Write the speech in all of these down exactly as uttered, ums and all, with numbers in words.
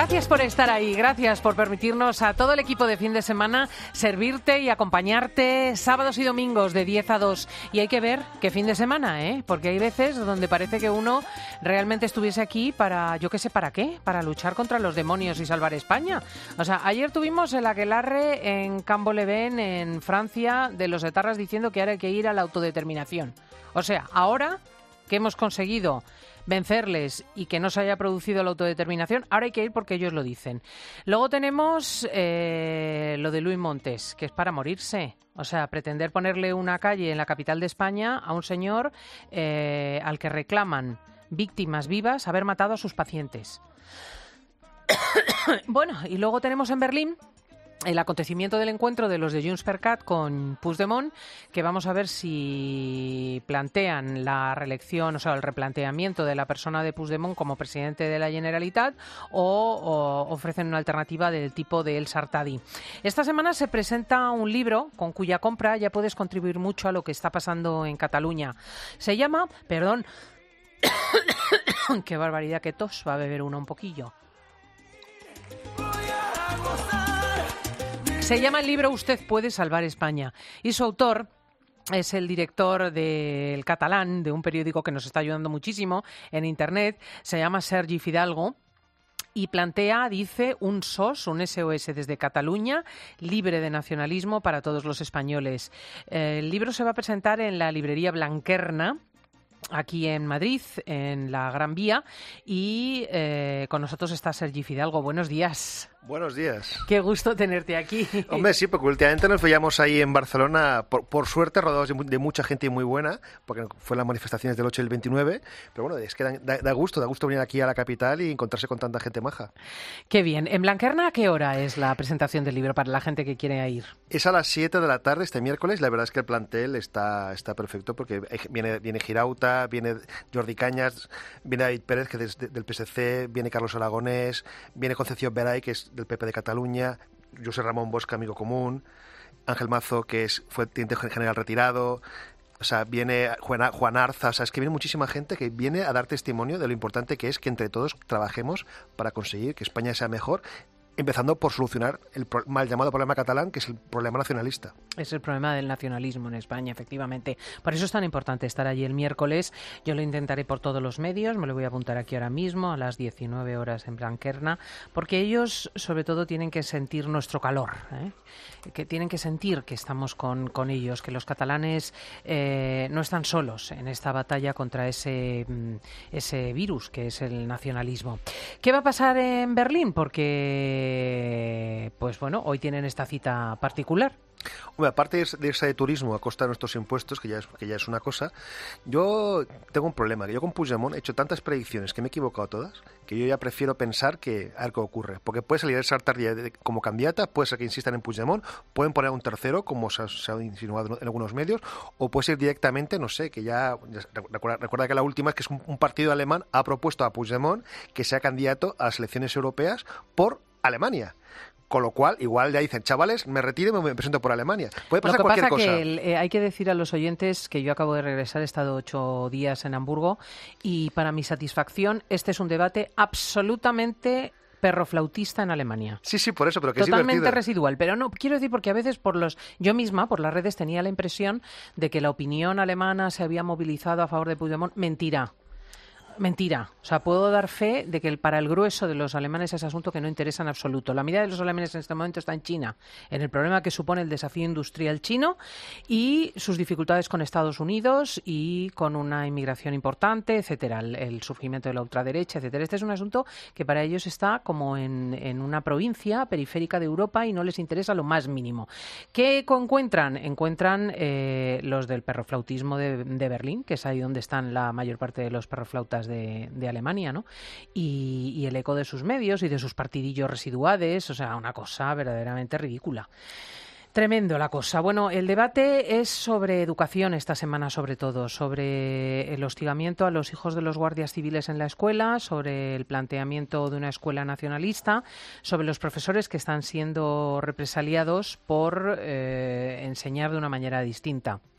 Gracias por estar ahí, gracias por permitirnos a todo el equipo de fin de semana servirte y acompañarte sábados y domingos de diez a dos. Y hay que ver qué fin de semana, ¿eh? Porque hay veces donde parece que uno realmente estuviese aquí para, yo qué sé, ¿para qué? Para luchar contra los demonios y salvar España. O sea, ayer tuvimos el aquelarre en Campo Leven, en Francia, de los etarras diciendo que ahora hay que ir a la autodeterminación. O sea, ahora que hemos conseguido vencerles y que no se haya producido la autodeterminación, ahora hay que ir porque ellos lo dicen. Luego tenemos eh, lo de Luis Montes, que es para morirse. O sea, pretender ponerle una calle en la capital de España a un señor eh, al que reclaman víctimas vivas haber matado a sus pacientes. Bueno, y luego tenemos en Berlín el acontecimiento del encuentro de los de Junts per Cat con Puigdemont, que vamos a ver si plantean la reelección, o sea, el replanteamiento de la persona de Puigdemont como presidente de la Generalitat o, o ofrecen una alternativa del tipo de El Sartadi. Esta semana se presenta un libro con cuya compra ya puedes contribuir mucho a lo que está pasando en Cataluña. Se llama, perdón, qué barbaridad, que tos, va a beber uno un poquillo. Se llama el libro Usted puede salvar España y su autor es el director del Catalán, de un periódico que nos está ayudando muchísimo en Internet. Se llama Sergi Fidalgo. Y plantea, dice, un S O S, un S O S desde Cataluña, libre de nacionalismo para todos los españoles. El libro se va a presentar en la librería Blanquerna, aquí en Madrid, en la Gran Vía, y eh, con nosotros está Sergi Fidalgo. Buenos días. Buenos días. Qué gusto tenerte aquí. Hombre, sí, porque últimamente nos veíamos ahí en Barcelona, por, por suerte, rodeados de, de mucha gente muy buena, porque fue las manifestaciones del ocho y el veintinueve, pero bueno, es que da, da, da gusto, da gusto venir aquí a la capital y encontrarse con tanta gente maja. Qué bien. ¿En Blanquerna a qué hora es la presentación del libro para la gente que quiere ir? Es a las siete de la tarde este miércoles. La verdad es que el plantel está, está perfecto porque viene, viene Girauta, viene Jordi Cañas, viene David Pérez, que es de, del P S C, viene Carlos Aragonés, viene Concepción Veray, que es del P P de Cataluña, José Ramón Bosca, amigo común, Ángel Mazo, que es, fue teniente general retirado, o sea, viene Juan, Juan Arza, o sea, es que viene muchísima gente que viene a dar testimonio de lo importante que es que entre todos trabajemos para conseguir que España sea mejor, empezando por solucionar el mal llamado problema catalán, que es el problema nacionalista. Es el problema del nacionalismo en España, efectivamente. Por eso es tan importante estar allí el miércoles. Yo lo intentaré por todos los medios, me lo voy a apuntar aquí ahora mismo, a las diecinueve horas en Blanquerna, porque ellos, sobre todo, tienen que sentir nuestro calor, ¿eh? Que tienen que sentir que estamos con, con ellos, que los catalanes eh, no están solos en esta batalla contra ese, ese virus que es el nacionalismo. ¿Qué va a pasar en Berlín? Porque, pues bueno, hoy tienen esta cita particular. Hombre, aparte de irse de turismo a costa de nuestros impuestos, que ya, es, que ya es una cosa, yo tengo un problema, que yo con Puigdemont he hecho tantas predicciones que me he equivocado todas, que yo ya prefiero pensar que a ver qué ocurre, porque puede salir el Sartadi como candidata, puede ser que insistan en Puigdemont, pueden poner a un tercero, como se ha, se ha insinuado en algunos medios, o puede ser directamente, no sé, que ya, ya recuerda, recuerda que la última es que es un, un partido alemán ha propuesto a Puigdemont que sea candidato a las elecciones europeas por Alemania. Con lo cual, igual ya dicen, chavales, me retiro y me presento por Alemania. Puede pasar cualquier cosa. Lo que pasa es que eh, hay que decir a los oyentes que yo acabo de regresar, he estado ocho días en Hamburgo y para mi satisfacción este es un debate absolutamente perroflautista en Alemania. Sí, sí, por eso, pero que totalmente es divertido. Residual, pero no, quiero decir porque a veces por los, yo misma, por las redes, tenía la impresión de que la opinión alemana se había movilizado a favor de Puigdemont. Mentira. Mentira. O sea, puedo dar fe de que el, para el grueso de los alemanes es asunto que no interesa en absoluto. La mirada de los alemanes en este momento está en China, en el problema que supone el desafío industrial chino y sus dificultades con Estados Unidos y con una inmigración importante, etcétera, el, el surgimiento de la ultraderecha, etcétera. Este es un asunto que para ellos está como en, en una provincia periférica de Europa y no les interesa lo más mínimo. ¿Qué encuentran? Encuentran eh, los del perroflautismo de, de Berlín, que es ahí donde están la mayor parte de los perroflautas De, de Alemania, ¿no? Y, y el eco de sus medios y de sus partidillos residuales, o sea, una cosa verdaderamente ridícula. Tremendo la cosa. Bueno, el debate es sobre educación esta semana, sobre todo, sobre el hostigamiento a los hijos de los guardias civiles en la escuela, sobre el planteamiento de una escuela nacionalista, sobre los profesores que están siendo represaliados por eh, enseñar de una manera distinta.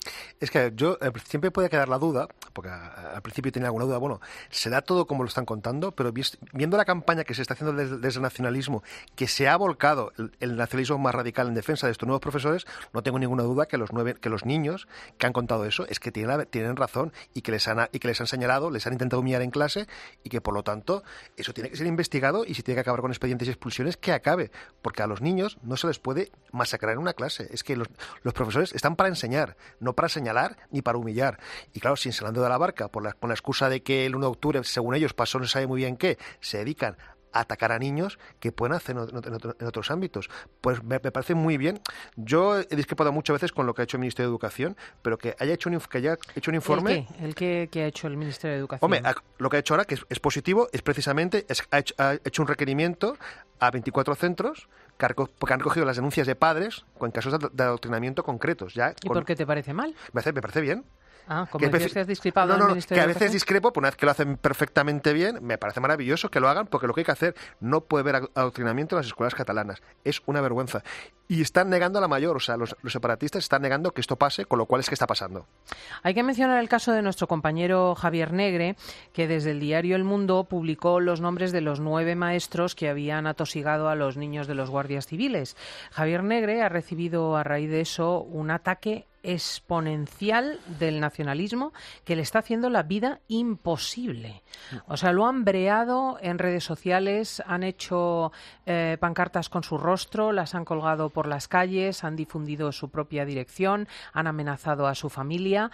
Es que yo eh, siempre puede quedar la duda, porque a- al principio tenía alguna duda, bueno, será todo como lo están contando, pero vis- viendo la campaña que se está haciendo desde, desde el nacionalismo, que se ha volcado el, el nacionalismo más radical en defensa de estos nuevos profesores, no tengo ninguna duda que los nueve, que los niños que han contado eso es que tienen, la- tienen razón y que les han y que les han señalado, les han intentado humillar en clase y que por lo tanto eso tiene que ser investigado y si tiene que acabar con expedientes y expulsiones, que acabe, porque a los niños no se les puede masacrar en una clase. Es que los, los profesores están para enseñar, no para señalar ni para humillar. Y claro, sin se la han dado de la barca, por la, con la excusa de que el uno de octubre, según ellos, pasó no se sabe muy bien qué, se dedican a atacar a niños que pueden hacer en, otro- en otro- en otros ámbitos. Pues me, me parece muy bien. Yo he discrepado muchas veces con lo que ha hecho el Ministerio de Educación, pero que haya hecho un, inf- que haya hecho un informe... ¿El qué? ¿El qué, qué ha hecho el Ministerio de Educación? Hombre, a- lo que ha hecho ahora, que es, es positivo, es precisamente, es- ha, hecho, ha hecho un requerimiento a veinticuatro centros que han, reco- que han recogido las denuncias de padres con casos de, de adoctrinamiento concretos. Ya, ¿Y con- por qué te parece mal? me, parece, me parece bien. Ah, como Que decías veces- que has discrepado no, no, del no, Ministerio que a de veces Educación. discrepo, pero una vez que lo hacen perfectamente bien, me parece maravilloso que lo hagan, porque lo que hay que hacer, no puede haber ado- adoctrinamiento en las escuelas catalanas. Es una vergüenza. Y están negando a la mayor, o sea, los, los separatistas están negando que esto pase, con lo cual es que está pasando. Hay que mencionar el caso de nuestro compañero Javier Negre, que desde el diario El Mundo publicó los nombres de los nueve maestros que habían atosigado a los niños de los guardias civiles. Javier Negre ha recibido a raíz de eso un ataque exponencial del nacionalismo que le está haciendo la vida imposible. O sea, lo han breado en redes sociales, han hecho eh, pancartas con su rostro, las han colgado por las calles, han difundido su propia dirección, han amenazado a su familia.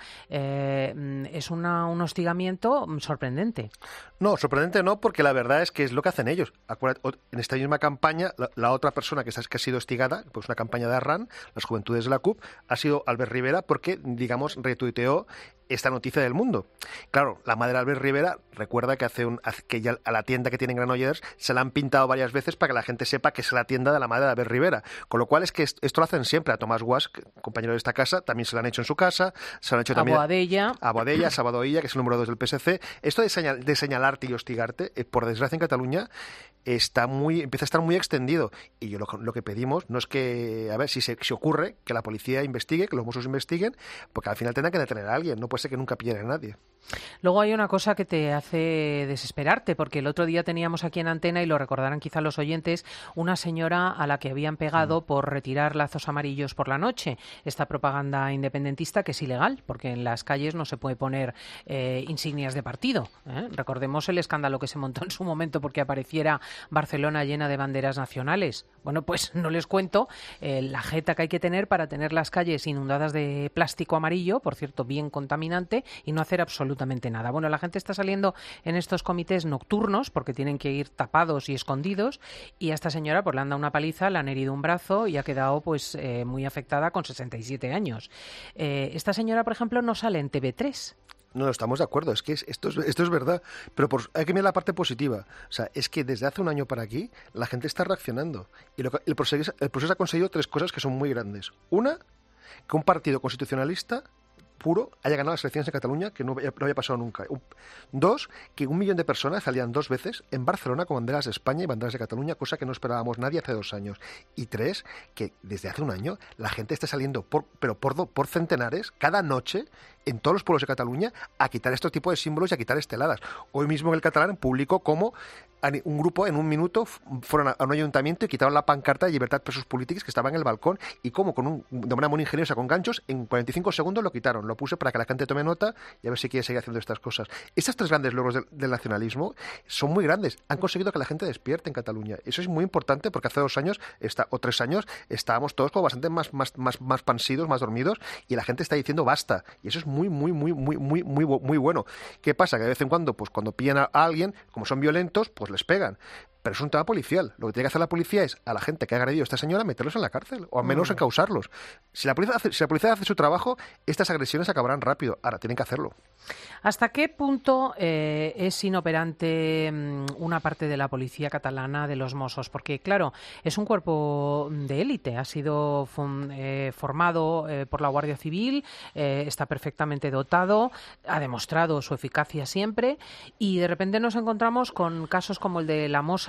Eh, es una, un hostigamiento sorprendente. No, sorprendente no, porque la verdad es que es lo que hacen ellos. Acuérdate, o- en esta misma campaña, la, la otra persona que, está- que ha sido hostigada, pues una campaña de Arran, las Juventudes de la C U P, ha sido Albert Rivera, porque, digamos, retuiteó esta noticia del Mundo. Claro, la madre de Albert Rivera recuerda que hace un hace- que ya a la tienda que tiene en Granollers se la han pintado varias veces para que la gente sepa que es la tienda de la madre de Albert Rivera. Con lo cual es que est- esto lo hacen siempre. A Tomás Guas, que- compañero de esta casa, también se lo han hecho en su casa, se lo han hecho A también Boadella. a Boadella, a Sabadoilla, que es el número dos del P S C. Esto de, señal- de señalarte y hostigarte, eh, por desgracia en Cataluña, está muy, empieza a estar muy extendido. Y yo lo, lo que pedimos no es que, a ver, si se si ocurre, que la policía investigue, que los Mossos investiguen, porque al final tendrán que detener a alguien. No puede ser que nunca pillen a nadie. Luego hay una cosa que te hace desesperarte, porque el otro día teníamos aquí en antena, y lo recordarán quizá los oyentes, una señora a la que habían pegado mm. por retirar lazos amarillos por la noche. Esta propaganda independentista que es ilegal, porque en las calles no se puede poner eh, insignias de partido. ¿eh? Recordemos el escándalo que se montó en su momento porque apareciera Barcelona llena de banderas nacionales. Bueno, pues no les cuento eh, la jeta que hay que tener para tener las calles inundadas de plástico amarillo, por cierto, bien contaminante, y no hacer absolutamente nada. Bueno, la gente está saliendo en estos comités nocturnos porque tienen que ir tapados y escondidos, y a esta señora pues le han dado una paliza, le han herido un brazo y ha quedado pues eh, muy afectada con sesenta y siete años. Eh, esta señora, por ejemplo, no sale en T V tres. No, estamos de acuerdo, es que es- esto, es, esto es verdad, pero por- hay que mirar la parte positiva. O sea, es que desde hace un año para aquí la gente está reaccionando. Y lo que- el, proceso, el proceso ha conseguido tres cosas que son muy grandes. Una, que un partido constitucionalista puro haya ganado las elecciones en Cataluña, que no, había- no había pasado nunca. Un- Dos, que un millón de personas salían dos veces en Barcelona con banderas de España y banderas de Cataluña, cosa que no esperábamos nadie hace dos años. Y tres, que desde hace un año la gente está saliendo, por, pero por, do- por centenares, cada noche, en todos los pueblos de Cataluña, a quitar estos tipos de símbolos y a quitar esteladas. Hoy mismo el Catalán publicó cómo un grupo en un minuto fueron a un ayuntamiento y quitaron la pancarta de Llibertat Presos Polítics que estaba en el balcón, y cómo con un, de manera muy ingeniosa, con ganchos, en cuarenta y cinco segundos lo quitaron. Lo puse para que la gente tome nota y a ver si quiere seguir haciendo estas cosas. Estos tres grandes logros del, del nacionalismo son muy grandes. Han conseguido que la gente despierte en Cataluña. Eso es muy importante porque hace dos años está, o tres años estábamos todos como bastante más, más, más, más pansidos, más dormidos, y la gente está diciendo basta. Y eso es muy, muy, muy, muy, muy, muy, muy bueno. ¿Qué pasa? Que de vez en cuando, pues cuando pillan a alguien, como son violentos, pues les pegan. Pero es un tema policial. Lo que tiene que hacer la policía es a la gente que ha agredido a esta señora meterlos en la cárcel, o al menos mm. encausarlos. Si la policía hace, si la policía hace su trabajo, estas agresiones acabarán rápido. Ahora, tienen que hacerlo. ¿Hasta qué punto eh, es inoperante mmm, una parte de la policía catalana, de los Mossos? Porque, claro, es un cuerpo de élite. Ha sido fun, eh, formado eh, por la Guardia Civil, eh, está perfectamente dotado, ha demostrado su eficacia siempre, y de repente nos encontramos con casos como el de la Mossa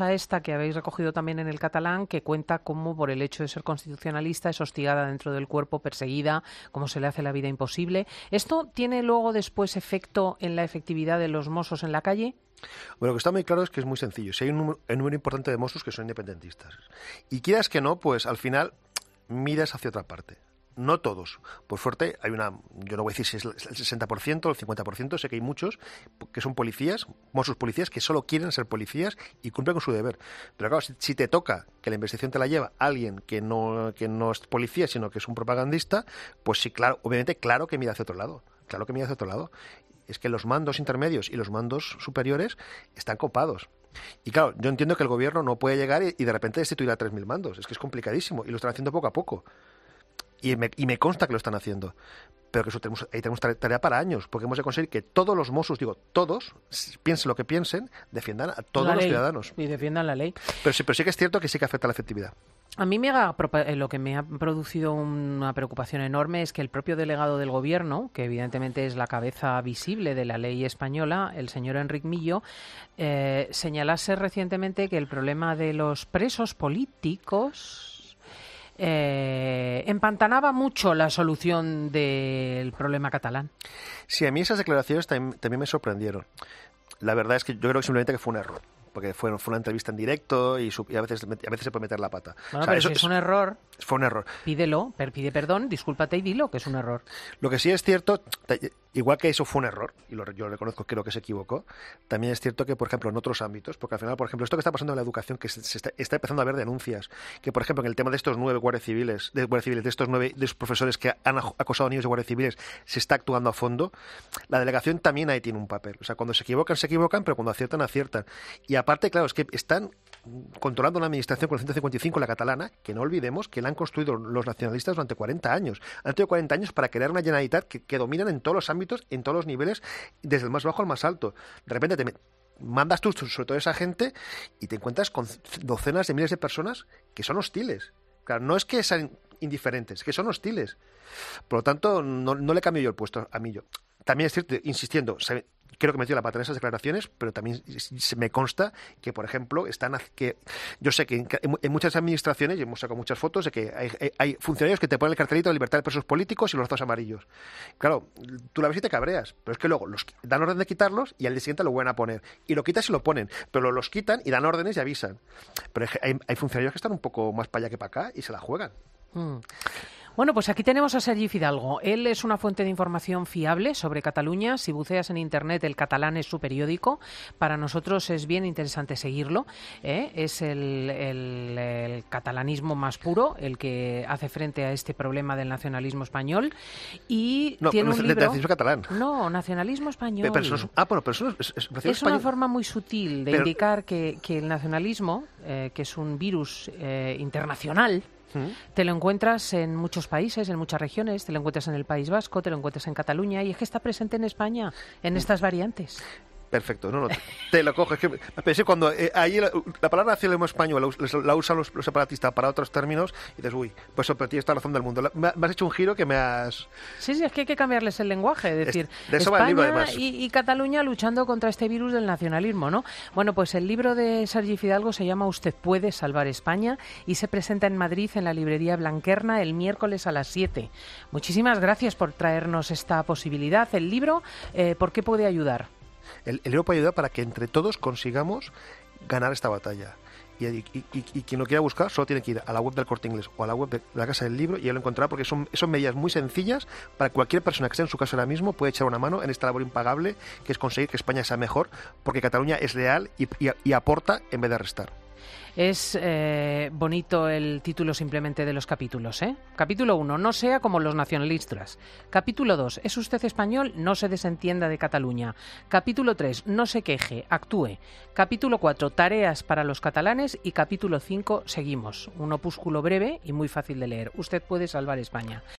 cosa esta que habéis recogido también en el catalán, que cuenta cómo por el hecho de ser constitucionalista es hostigada dentro del cuerpo, perseguida, cómo se le hace la vida imposible. ¿Esto tiene luego después efecto en la efectividad de los Mossos en la calle? Bueno, lo que está muy claro es que es muy sencillo. Si hay un número, un número importante de Mossos que son independentistas. Y quieras que no, pues al final miras hacia otra parte. No todos. Por suerte, hay una, yo no voy a decir si es el sesenta por ciento o el cincuenta por ciento, sé que hay muchos que son policías, Mossos policías, que solo quieren ser policías y cumplen con su deber. Pero claro, si, si te toca que la investigación te la lleva alguien que no, que no es policía, sino que es un propagandista, pues sí, claro, obviamente, claro que mira hacia otro lado. Claro que mira hacia otro lado. Es que los mandos intermedios y los mandos superiores están copados. Y claro, yo entiendo que el gobierno no puede llegar y, y de repente destituir a tres mil mandos. Es que es complicadísimo y lo están haciendo poco a poco. Y me, y me consta que lo están haciendo. Pero que eso tenemos, ahí tenemos tarea para años, porque hemos de conseguir que todos los Mossos, digo, todos, piensen lo que piensen, defiendan a todos la los ley, ciudadanos. Y defiendan la ley. Pero sí, pero sí que es cierto que sí que afecta a la efectividad. A mí me ha, lo que me ha producido una preocupación enorme es que el propio delegado del Gobierno, que evidentemente es la cabeza visible de la ley española, el señor Enric Millo, eh, señalase recientemente que el problema de los presos políticos Eh, empantanaba mucho la solución del problema catalán. Sí, a mí esas declaraciones también, también me sorprendieron. La verdad es que yo creo que simplemente que fue un error, porque fue, fue una entrevista en directo y, su, y a veces a veces se puede meter la pata. Bueno, o sea, pero eso si es es un error, fue un error. Pídelo, per, pide perdón, discúlpate y dilo que es un error. Lo que sí es cierto, igual que eso fue un error, y lo, yo reconozco que creo que se equivocó, también es cierto que, por ejemplo, en otros ámbitos, porque al final, por ejemplo, esto que está pasando en la educación, que se, se está, está empezando a haber denuncias, que, por ejemplo, en el tema de estos nueve guardias civiles, de guardias civiles, de estos nueve de estos profesores que han acosado a niños de guardias civiles, se está actuando a fondo, la delegación también ahí tiene un papel. O sea, cuando se equivocan, se equivocan, pero cuando aciertan, aciertan. Y aparte, claro, es que están controlando una administración con el ciento cincuenta y cinco, la catalana, que no olvidemos que la han construido los nacionalistas durante cuarenta años. Han tenido cuarenta años para crear una Generalitat que, que dominan en todos los ámbitos, en todos los niveles, desde el más bajo al más alto. De repente te mandas tú sobre toda esa gente y te encuentras con docenas de miles de personas que son hostiles. Claro, no es que sean indiferentes, es que son hostiles. Por lo tanto, no, no le cambio yo el puesto a Millo. También es cierto, insistiendo, se, creo que metió la pata en esas declaraciones, pero también se me consta que, por ejemplo, están que yo sé que en, en muchas administraciones, y hemos sacado muchas fotos, de que hay, hay, hay funcionarios que te ponen el cartelito de libertad de presos políticos y los lazos amarillos. Claro, tú la ves y te cabreas, pero es que luego los dan orden de quitarlos y al día siguiente lo vuelven a poner. Y lo quitas y lo ponen, pero los quitan y dan órdenes y avisan. Pero hay, hay funcionarios que están un poco más para allá que para acá y se la juegan. Mm. Bueno, pues aquí tenemos a Sergi Fidalgo. Él es una fuente de información fiable sobre Cataluña. Si buceas en Internet, El Catalán es su periódico. Para nosotros es bien interesante seguirlo. ¿eh? Es el, el, el catalanismo más puro, el que hace frente a este problema del nacionalismo español. Y no, tiene un libro... nacionalismo catalán. No, nacionalismo español. Pero eso es, ah, bueno, pero eso es, es, es, es una forma muy sutil de pero... indicar que, que el nacionalismo, eh, que es un virus eh, internacional, te lo encuentras en muchos países, en muchas regiones, te lo encuentras en el País Vasco, te lo encuentras en Cataluña y es que está presente en España, en estas variantes. Perfecto, no, no, te, te lo cojo. Es que pensé cuando eh, ahí la, la palabra nacionalismo español la, la usan los, los separatistas para otros términos y dices, uy, pues eso, pero tienes toda la razón del mundo. Me, me has hecho un giro que me has... Sí, sí, es que hay que cambiarles el lenguaje, es decir, es, de eso España va el libro, además. Y, y Cataluña luchando contra este virus del nacionalismo, ¿no? Bueno, pues el libro de Sergi Fidalgo se llama Usted puede salvar España y se presenta en Madrid en la librería Blanquerna el miércoles a las siete. Muchísimas gracias por traernos esta posibilidad. El libro, eh, ¿por qué puede ayudar? El, el libro puede ayudar para que entre todos consigamos ganar esta batalla. Y, y, y, y quien lo quiera buscar solo tiene que ir a la web del Corte Inglés o a la web de la Casa del Libro y ya lo encontrará, porque son, son medidas muy sencillas para que cualquier persona que esté en su casa ahora mismo puede echar una mano en esta labor impagable que es conseguir que España sea mejor, porque Cataluña es leal y, y, y aporta en vez de restar. Es eh, bonito el título simplemente de los capítulos, ¿eh? Capítulo uno, no sea como los nacionalistas. Capítulo dos, es usted español, no se desentienda de Cataluña. Capítulo tres, no se queje, actúe. Capítulo cuatro, tareas para los catalanes. Y capítulo cinco, seguimos. Un opúsculo breve y muy fácil de leer. Usted puede salvar España.